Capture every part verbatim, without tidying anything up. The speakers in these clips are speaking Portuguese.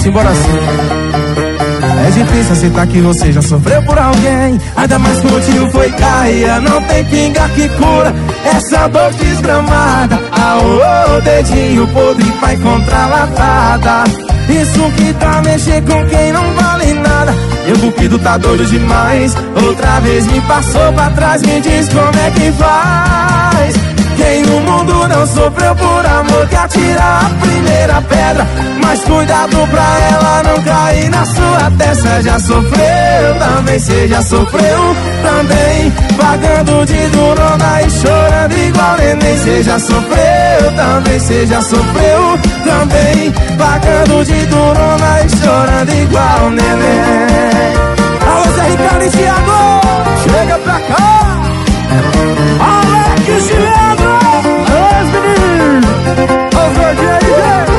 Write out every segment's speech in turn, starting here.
simbora assim. É difícil aceitar que você já sofreu por alguém, ainda mais que o motivo foi cair. Não tem pinga que cura essa dor desgramada. Ah, oh, oh, dedinho podre pra encontrar latada. Isso que tá mexer com quem não vale nada. Meu cupido tá doido demais, outra vez me passou pra trás. Me diz como é que faz. Quem no mundo não sofreu por amor que atira a primeira pedra. Mas cuidado pra ela não cair na sua testa. Já sofreu também, cê já sofreu também, pagando de durona e chorando igual neném. Cê já sofreu também, cê já sofreu também, pagando de durona e chorando igual neném. Alô, Zé Ricardo e Thiago, chega pra cá. Alex e Leandro, os meninos, os gordinhos aí.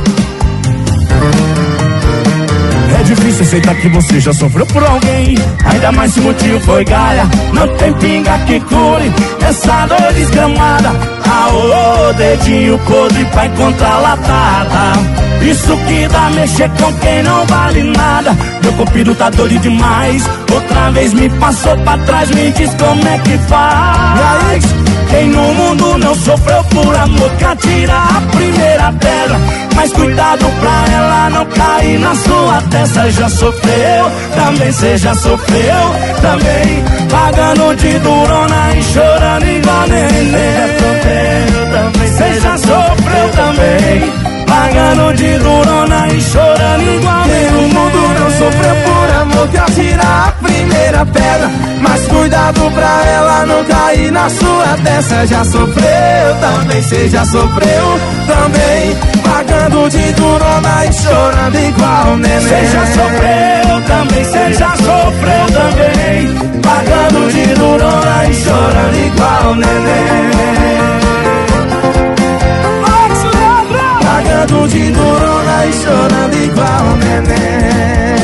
É difícil aceitar que você já sofreu por alguém, ainda mais se o motivo foi galha. Não tem pinga que cure essa dor desgramada. Ah, oh, oh, dedinho podre pra encontrar latada. Isso que dá mexer com quem não vale nada. Meu cupido tá doido demais, outra vez me passou pra trás. Me diz como é que faz. Quem no mundo não sofreu por amor que atira a primeira pedra. Mas cuidado pra ela não cair na sua testa. Já sofreu também, cê já sofreu também, pagando de durona e chorando igual neném. Cê já sofreu também, pagando de durona e chorando igual neném. Quem no mundo não sofreu por amor que atira a primeira pedra. Mas cuidado pra ela não cair na sua testa. Já sofreu também, cê já sofreu também, pagando de durona e chorando igual neném. Cê já sofreu também, cê já sofreu também, pagando de durona e chorando igual neném. Pagando de durona e chorando igual neném.